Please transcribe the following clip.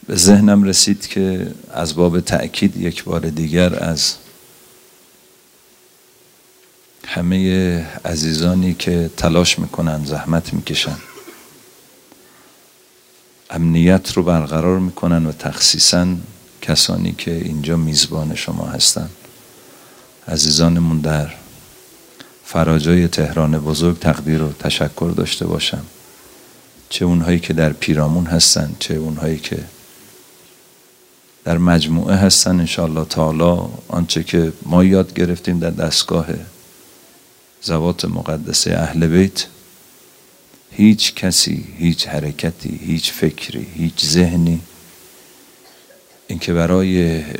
به ذهنم رسید که از باب تأکید یک بار دیگر از همه عزیزانی که تلاش میکنن، زحمت میکشن، امنیت رو برقرار میکنن و تخصیصاً کسانی که اینجا میزبان شما هستن، عزیزانمون در فراجای تهران بزرگ، تقدیر و تشکر داشته باشم. چه اونهایی که در پیرامون هستن، چه اونهایی که در مجموعه هستن. انشاءالله تعالی آنچه که ما یاد گرفتیم در دستگاه زوات مقدسه اهل بیت، هیچ کسی، هیچ حرکتی، هیچ فکری، هیچ ذهنی اینکه برای